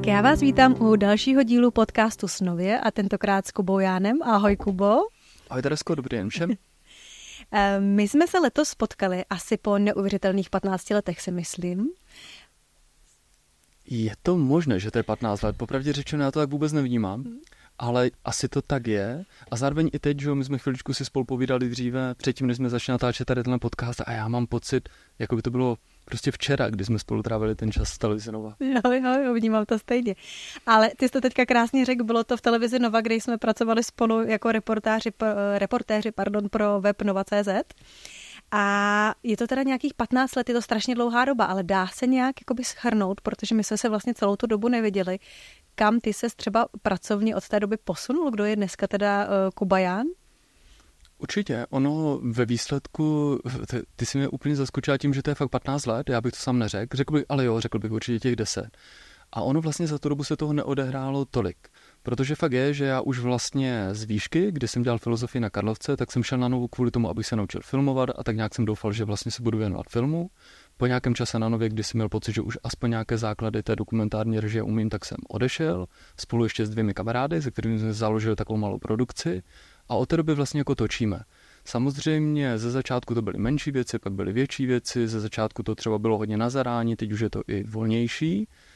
Tak já vás vítám u dalšího dílu podcastu Snově a tentokrát s Kubou Jánem. Ahoj, Kubo. Ahoj, Teresko, dobrý den všem. My jsme se letos potkali asi po neuvěřitelných 15 letech, si myslím. Je to možné, že to je 15 let, popravdě řečeno, já to tak vůbec nevnímám, ale asi to tak je. A zároveň i teď, že my jsme chviličku si spolu povídali dříve, předtím, než jsme začali natáčet tady tenhle podcast a já mám pocit, jako by to bylo prostě včera, kdy jsme spolu trávili ten čas v televizi Nova. Jo, vnímám to stejně. Ale ty jsi to teďka krásně řekl, bylo to v televizi Nova, kde jsme pracovali spolu jako reportéři pro web Nova.cz. A je to teda nějakých 15 let, je to strašně dlouhá doba, ale dá se nějak jakoby shrnout, protože my jsme se vlastně celou tu dobu neviděli. Kam ty ses třeba pracovně od té doby posunul? Kdo je dneska teda Kuba Ján? Určitě, ono ve výsledku, ty si mě úplně zaskočila tím, že to je fakt 15 let, já bych to sám neřekl, řekl bych určitě těch 10. A ono vlastně za tu dobu se toho neodehrálo tolik, protože fakt je, že já už vlastně z výšky, kdy jsem dělal filozofii na Karlovce, tak jsem šel na Novu kvůli tomu, abych se naučil filmovat a tak nějak jsem doufal, že vlastně se budu věnovat filmu. Po nějakém čase na Nově, kdy jsem měl pocit, že už aspoň nějaké základy té dokumentární režie umím, tak jsem odešel spolu ještě s 2 kamarády, se kterými jsme založili takovou malou produkci a od té doby vlastně jako točíme. Samozřejmě ze začátku to byly menší věci, pak byly větší věci, ze začátku to třeba bylo hodně na zadání, teď už je to i volnější.